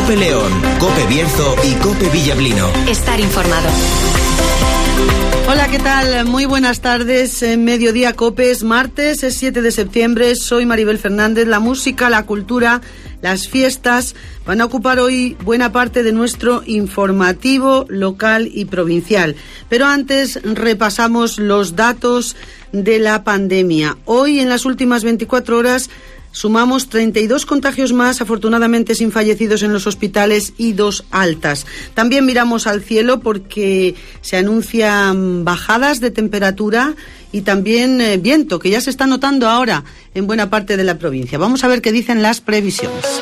COPE León, COPE Bierzo y COPE Villablino. Estar informado. Hola, ¿qué tal? Muy buenas tardes. Mediodía COPE, es martes, es 7 de septiembre. Soy Maribel Fernández. La música, la cultura, las fiestas van a ocupar hoy buena parte de nuestro informativo local y provincial. Pero antes repasamos los datos de la pandemia. Hoy, en las últimas 24 horas, sumamos 32 contagios más, afortunadamente sin fallecidos en los hospitales y 2 altas. También miramos al cielo porque se anuncian bajadas de temperatura y también viento, que ya se está notando ahora en buena parte de la provincia. Vamos a ver qué dicen las previsiones.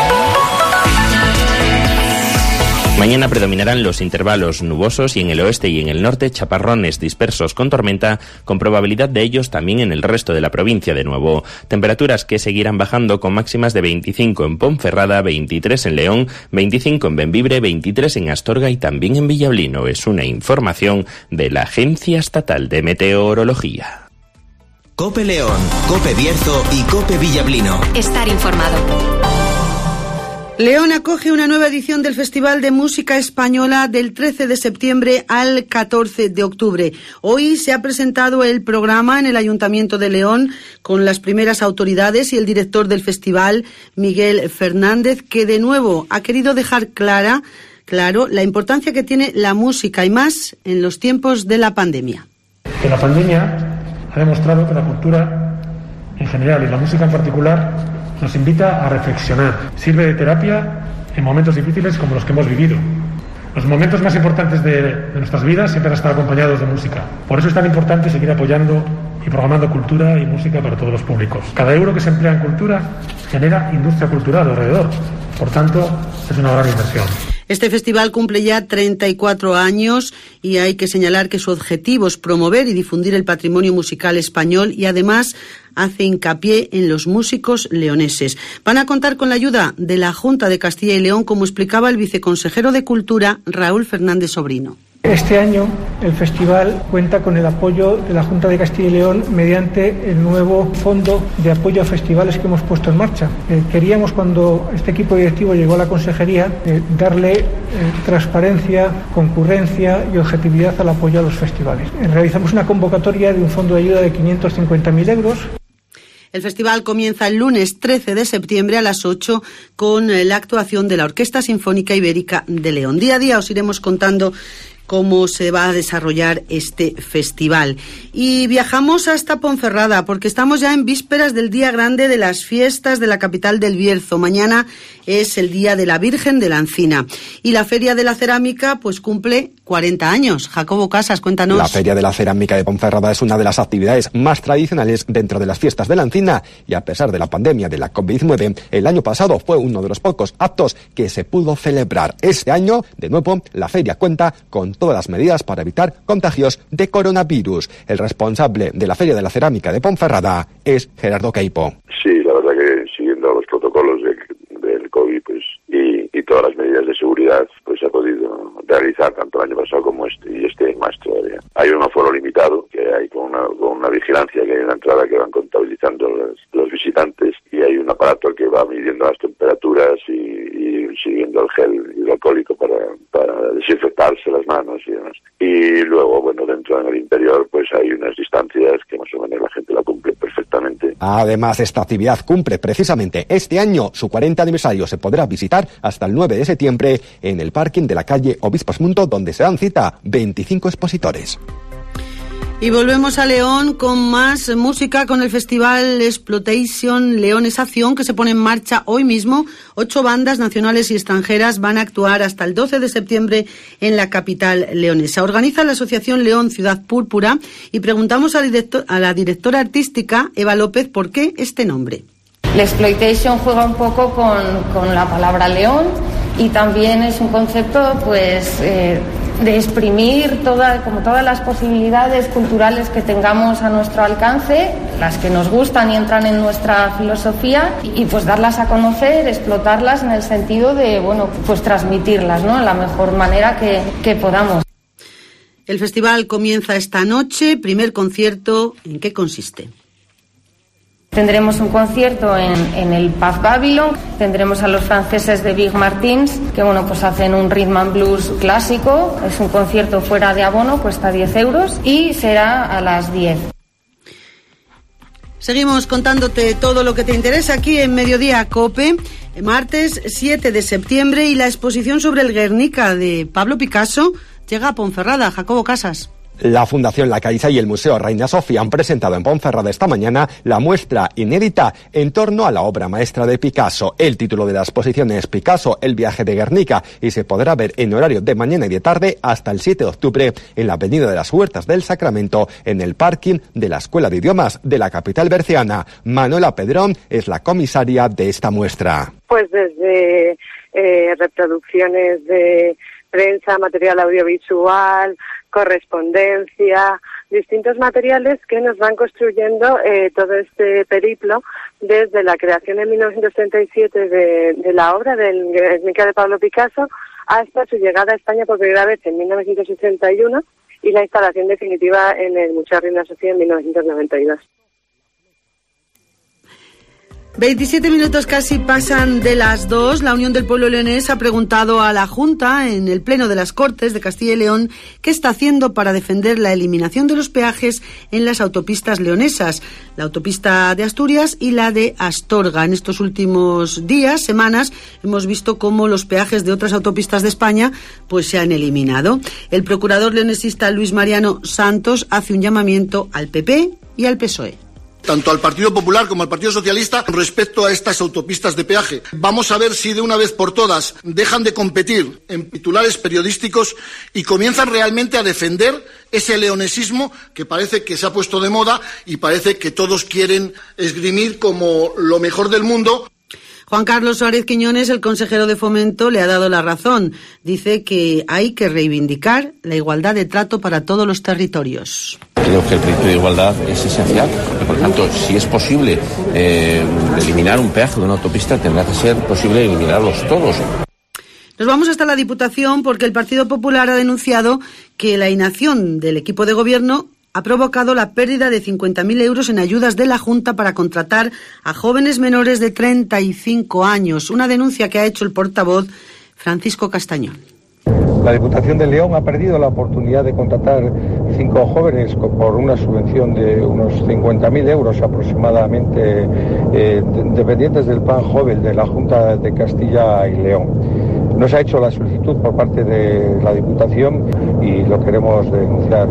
Mañana predominarán los intervalos nubosos y en el oeste y en el norte chaparrones dispersos con tormenta, con probabilidad de ellos también en el resto de la provincia de nuevo. Temperaturas que seguirán bajando con máximas de 25 en Ponferrada, 23 en León, 25 en Bembibre, 23 en Astorga y también en Villablino. Es una información de la Agencia Estatal de Meteorología. COPE León, COPE Bierzo y COPE Villablino. Estar informado. León acoge una nueva edición del Festival de Música Española del 13 de septiembre al 14 de octubre. Hoy se ha presentado el programa en el Ayuntamiento de León con las primeras autoridades y el director del festival, Miguel Fernández, que de nuevo ha querido dejar claro la importancia que tiene la música y más en los tiempos de la pandemia. Que la pandemia ha demostrado que la cultura en general y la música en particular nos invita a reflexionar. Sirve de terapia en momentos difíciles como los que hemos vivido. Los momentos más importantes de nuestras vidas siempre han estado acompañados de música. Por eso es tan importante seguir apoyando y programando cultura y música para todos los públicos. Cada euro que se emplea en cultura genera industria cultural alrededor. Por tanto, es una gran inversión. Este festival cumple ya 34 años y hay que señalar que su objetivo es promover y difundir el patrimonio musical español y además hace hincapié en los músicos leoneses. Van a contar con la ayuda de la Junta de Castilla y León, como explicaba el viceconsejero de Cultura, Raúl Fernández Sobrino. Este año el festival cuenta con el apoyo de la Junta de Castilla y León mediante el nuevo fondo de apoyo a festivales que hemos puesto en marcha. Queríamos, cuando este equipo directivo llegó a la consejería, darle transparencia, concurrencia y objetividad al apoyo a los festivales. Realizamos una convocatoria de un fondo de ayuda de 550.000 euros. El festival comienza el lunes 13 de septiembre a las 8 con la actuación de la Orquesta Sinfónica Ibérica de León. Día a día os iremos contando cómo se va a desarrollar este festival. Y viajamos hasta Ponferrada porque estamos ya en vísperas del día grande de las fiestas de la capital del Bierzo. Mañana es el Día de la Virgen de la Encina. Y la Feria de la Cerámica pues cumple 40 años. Jacobo Casas, cuéntanos. La Feria de la Cerámica de Ponferrada es una de las actividades más tradicionales dentro de las fiestas de la Encina y a pesar de la pandemia de la COVID-19, el año pasado fue uno de los pocos actos que se pudo celebrar. Este año, de nuevo, la feria cuenta con todas las medidas para evitar contagios de coronavirus. El responsable de la Feria de la Cerámica de Ponferrada es Gerardo Queipo. Sí, la verdad que siguiendo los protocolos del COVID y todas las medidas de seguridad, pues se ha podido realizar tanto el año pasado como este más todavía. Hay un aforo limitado que hay con una vigilancia que hay en la entrada que van contabilizando los visitantes y hay un aparato que va midiendo las temperaturas y siguiendo el gel hidroalcohólico para desinfectarse las manos y demás. Y luego, bueno, dentro en el interior pues hay unas distancias que más o menos la gente la cumple perfectamente. Además, esta actividad cumple precisamente este año su 40 aniversario. Se podrá visitar hasta el 9 de septiembre en el parking de la calle Obispos Munto, donde se dan cita 25 expositores. Y volvemos a León con más música, con el festival Exploitation Leones Acción, que se pone en marcha hoy mismo. 8 bandas nacionales y extranjeras van a actuar hasta el 12 de septiembre en la capital leonesa. Organiza la Asociación León Ciudad Púrpura y preguntamos a la directora artística, Eva López, ¿por qué este nombre? La exploitation juega un poco con la palabra león y también es un concepto pues de exprimir todas las posibilidades culturales que tengamos a nuestro alcance, las que nos gustan y entran en nuestra filosofía y pues darlas a conocer, explotarlas en el sentido de pues transmitirlas, ¿no?, de la mejor manera que podamos. El festival comienza esta noche. Primer concierto, ¿en qué consiste? Tendremos un concierto en el Pub Babylon, tendremos a los franceses de Big Martins, que pues hacen un rhythm and blues clásico, es un concierto fuera de abono, cuesta 10 euros y será a las 10. Seguimos contándote todo lo que te interesa aquí en Mediodía COPE, martes 7 de septiembre, y la exposición sobre el Guernica de Pablo Picasso llega a Ponferrada. Jacobo Casas. La Fundación La Caixa y el Museo Reina Sofía han presentado en Ponferrada esta mañana la muestra inédita en torno a la obra maestra de Picasso. El título de la exposición es Picasso, el viaje de Guernica, y se podrá ver en horario de mañana y de tarde hasta el 7 de octubre en la Avenida de las Huertas del Sacramento, en el parking de la Escuela de Idiomas de la capital berciana. Manuela Pedrón es la comisaria de esta muestra. Pues desde reproducciones de prensa, material audiovisual, correspondencia, distintos materiales que nos van construyendo todo este periplo desde la creación en 1937 de la obra del Guernica de Pablo Picasso hasta su llegada a España por primera vez en 1981 y la instalación definitiva en el Museo Reina Sofía en 1992. 27 minutos casi pasan de las 2. La Unión del Pueblo Leonés ha preguntado a la Junta en el Pleno de las Cortes de Castilla y León qué está haciendo para defender la eliminación de los peajes en las autopistas leonesas, la autopista de Asturias y la de Astorga. En estos últimos días, semanas, hemos visto cómo los peajes de otras autopistas de España pues se han eliminado. El procurador leonesista Luis Mariano Santos hace un llamamiento al PP y al PSOE. Tanto al Partido Popular como al Partido Socialista respecto a estas autopistas de peaje. Vamos a ver si de una vez por todas dejan de competir en titulares periodísticos y comienzan realmente a defender ese leonesismo que parece que se ha puesto de moda y parece que todos quieren esgrimir como lo mejor del mundo. Juan Carlos Suárez Quiñones, el consejero de Fomento, le ha dado la razón. Dice que hay que reivindicar la igualdad de trato para todos los territorios. Creo que el principio de igualdad es esencial. Por lo tanto, si es posible eliminar un peaje de una autopista, tendrá que ser posible eliminarlos todos. Nos vamos hasta la Diputación porque el Partido Popular ha denunciado que la inacción del equipo de gobierno ha provocado la pérdida de 50.000 euros en ayudas de la Junta para contratar a jóvenes menores de 35 años. Una denuncia que ha hecho el portavoz Francisco Castañón. La Diputación de León ha perdido la oportunidad de contratar 5 jóvenes por una subvención de unos 50.000 euros aproximadamente, dependientes del Plan Joven de la Junta de Castilla y León. Nos ha hecho la solicitud por parte de la Diputación y lo queremos denunciar.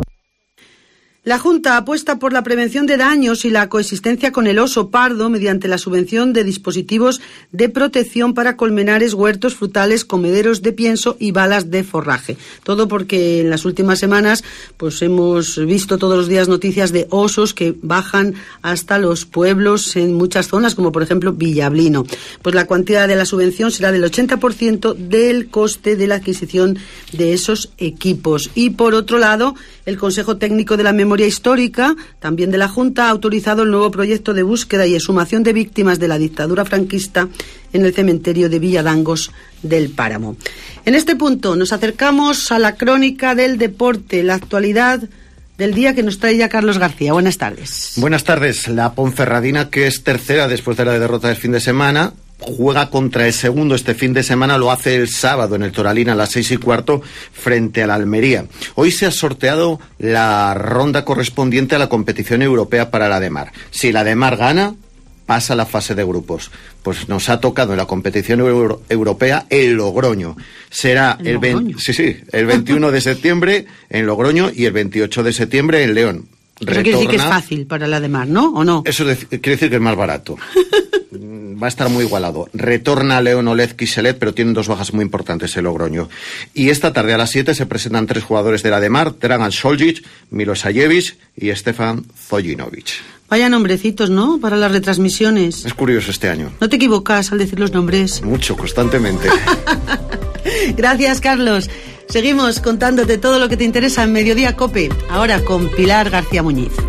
La Junta apuesta por la prevención de daños y la coexistencia con el oso pardo mediante la subvención de dispositivos de protección para colmenares, huertos frutales, comederos de pienso y balas de forraje. Todo porque en las últimas semanas pues hemos visto todos los días noticias de osos que bajan hasta los pueblos en muchas zonas, como por ejemplo Villablino. Pues la cuantía de la subvención será del 80% del coste de la adquisición de esos equipos. Y por otro lado, el Consejo Técnico de la Memoria Histórica, también de la Junta, ha autorizado el nuevo proyecto de búsqueda y exhumación de víctimas de la dictadura franquista en el cementerio de Villadangos del Páramo. En este punto nos acercamos a la crónica del deporte, la actualidad del día que nos trae ya Carlos García. Buenas tardes. Buenas tardes. La Ponferradina, que es tercera después de la derrota del fin de semana, juega contra el segundo este fin de semana, lo hace el sábado en el Toralín a las 6:15 frente a la Almería. Hoy se ha sorteado la ronda correspondiente a la competición europea para la Demar. Si la Demar gana, pasa a la fase de grupos. Pues nos ha tocado en la competición europea el Logroño. Será el 21 de septiembre en Logroño y el 28 de septiembre en León. Eso quiere decir que es fácil para la Demar, ¿no? ¿O no? Eso quiere decir que es más barato. Va a estar muy igualado. Retorna León Olez Kiselet, pero tienen 2 bajas muy importantes el Logroño. Y esta tarde a las 7 se presentan 3 jugadores de la Demar: Dragan Soljic, Milosajevic y Stefan Zojinovic. Vaya nombrecitos, ¿no?, para las retransmisiones. Es curioso este año. ¿No te equivocas al decir los nombres? Mucho, constantemente. Gracias, Carlos. Seguimos contándote todo lo que te interesa en Mediodía COPE, ahora con Pilar García Muñiz.